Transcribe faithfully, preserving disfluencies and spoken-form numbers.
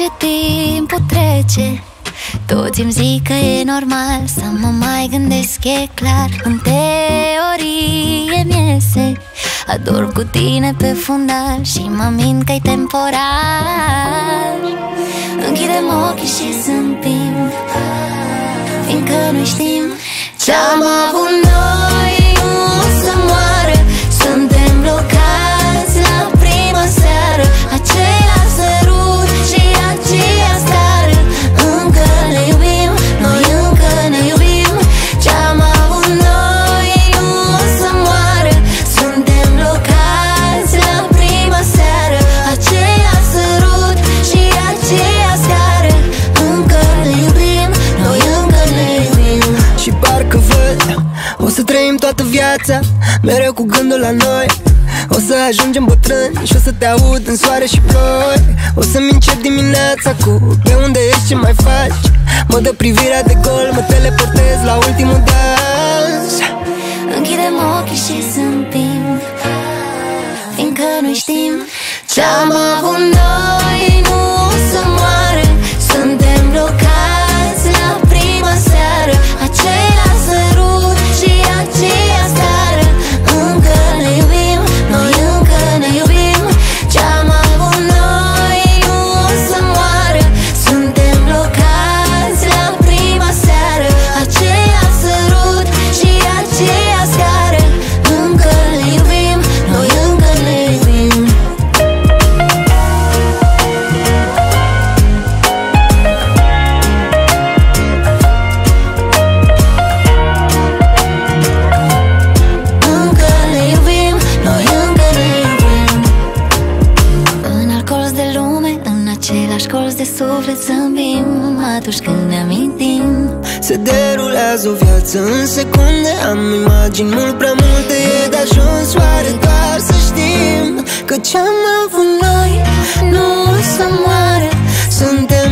ce timpul trece, toți îmi zic că e normal să mă mai gândesc, e clar. În teorie mi-iese, ador cu tine pe fundal și mă mint că-i temporar. Închidem ochii și zâmbim, fiindcă nu știm ce-am avut noi nu o să moară. Suntem blocați la prima seară, aceea sărut și aceea stară. Încă ne iubim, noi încă ne iubim. Ce-am avut noi nu o să moară. Suntem blocați la prima seară, aceea sărut și aceea stară. Încă ne iubim, noi încă ne iubim. Și parcă văd, o să trăim toată viața mereu cu gândul la noi. O să ajungem bătrâni și o să te aud în soare și ploi. O să-mi încep dimineața cu pe unde ești, ce mai faci. Mă dă privirea de gol, mă teleportez la ultimul dans. Închidem ochii și zâmbim, fiindcă nu știm ce-am avut noi nu o să moară. Suntem blocați la prima seară, aceea sărut și aceea stară. Încă ne iubim, noi încă ne iubim. Ce-am avut noi nu o să moară. Suntem blocați la prima seară, aceea sărut și aceea stară. Încă ne iubim, noi încă ne iubim. Încă ne iubim, noi încă ne iubim. În alt colț de lume, în același colț de suflet zâmbim atunci când ne amintim. Se derulează o viață în secunde, am imagini mult prea multe, e de ajuns oare doar să știm că ce-am avut noi nu o să moară. Suntem